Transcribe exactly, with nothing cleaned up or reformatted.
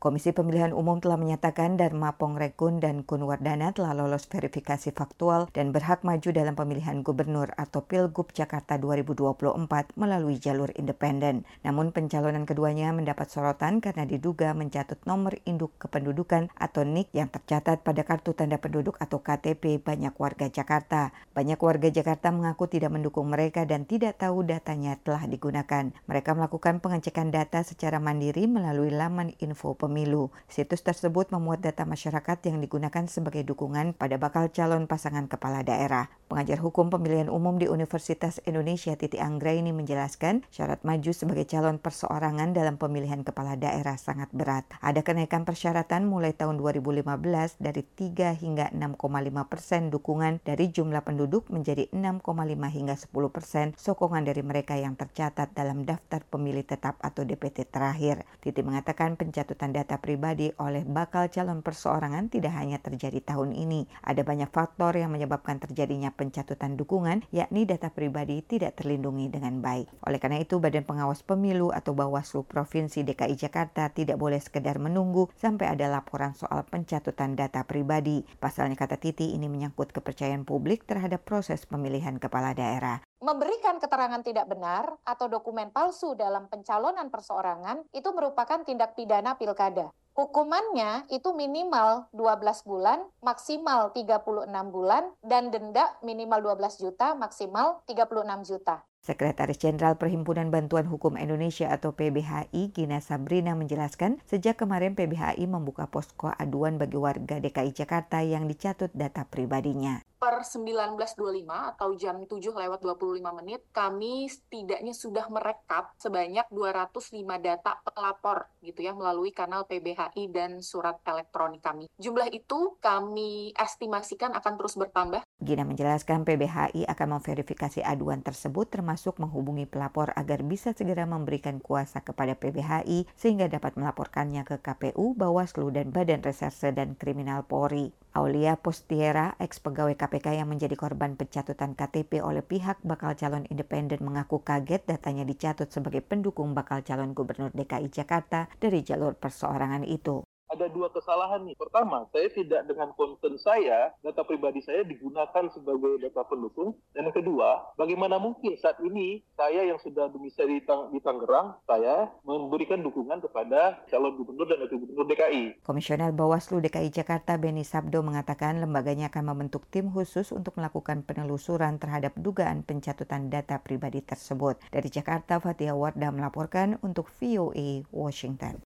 Komisi Pemilihan Umum telah menyatakan Dharma Pongrekun dan Kun Wardana telah lolos verifikasi faktual dan berhak maju dalam pemilihan gubernur atau Pilgub Jakarta dua ribu dua puluh empat melalui jalur independen. Namun pencalonan keduanya mendapat sorotan karena diduga mencatut nomor induk kependudukan atau N I K yang tercatat pada kartu tanda penduduk atau K T P banyak warga Jakarta. Banyak warga Jakarta mengaku tidak mendukung mereka dan tidak tahu datanya telah digunakan. Mereka melakukan pengecekan data secara mandiri melalui laman info pemilu. Situs tersebut memuat data masyarakat yang digunakan sebagai dukungan pada bakal calon pasangan kepala daerah. Pengajar hukum pemilihan umum di Universitas Indonesia Titi Anggraini menjelaskan syarat maju sebagai calon perseorangan dalam pemilihan kepala daerah sangat berat. Ada kenaikan persyaratan mulai tahun dua ribu lima belas dari tiga hingga enam koma lima persen dukungan dari jumlah penduduk menjadi enam koma lima hingga sepuluh persen sokongan dari mereka yang tercatat dalam daftar pemilih tetap atau D P T terakhir. Titi mengatakan pencatutan data pribadi oleh bakal calon perseorangan tidak hanya terjadi tahun ini. Ada banyak faktor yang menyebabkan terjadinya pencatutan dukungan, yakni data pribadi tidak terlindungi dengan baik. Oleh karena itu, Badan Pengawas Pemilu atau Bawaslu Provinsi D K I Jakarta tidak boleh sekedar menunggu sampai ada laporan soal pencatutan data pribadi. Pasalnya, kata Titi, ini menyangkut kepercayaan publik terhadap proses pemilihan kepala daerah. Memberikan keterangan tidak benar atau dokumen palsu dalam pencalonan perseorangan itu merupakan tindak pidana pilkada. Hukumannya itu minimal dua belas bulan, maksimal tiga puluh enam bulan, dan denda minimal dua belas juta, maksimal tiga puluh enam juta. Sekretaris Jenderal Perhimpunan Bantuan Hukum Indonesia atau P B H I, Gina Sabrina menjelaskan, sejak kemarin P B H I membuka posko aduan bagi warga D K I Jakarta yang dicatut data pribadinya. Per sembilan belas dua puluh lima atau jam tujuh lewat dua puluh lima menit, kami setidaknya sudah merekap sebanyak dua ratus lima data pelapor gitu ya melalui kanal P B H I dan surat elektronik kami. Jumlah itu kami estimasikan akan terus bertambah. Gina menjelaskan P B H I akan memverifikasi aduan tersebut termasuk menghubungi pelapor agar bisa segera memberikan kuasa kepada P B H I sehingga dapat melaporkannya ke K P U, Bawaslu, dan Badan Reserse dan Kriminal Polri. Aulia Postiera, ex-pegawai K P K yang menjadi korban pencatutan K T P oleh pihak bakal calon independen mengaku kaget datanya dicatut sebagai pendukung bakal calon gubernur D K I Jakarta dari jalur perseorangan itu. Ada dua kesalahan nih. Pertama, saya tidak dengan konten saya, data pribadi saya digunakan sebagai data pendukung. Dan yang kedua, bagaimana mungkin saat ini saya yang sudah domisili di, Tang- di Tangerang, saya memberikan dukungan kepada calon gubernur dan wakil gubernur D K I. Komisioner Bawaslu D K I Jakarta Beni Sabdo mengatakan lembaganya akan membentuk tim khusus untuk melakukan penelusuran terhadap dugaan pencatutan data pribadi tersebut. Dari Jakarta, Fatia Wardah melaporkan untuk V O A Washington.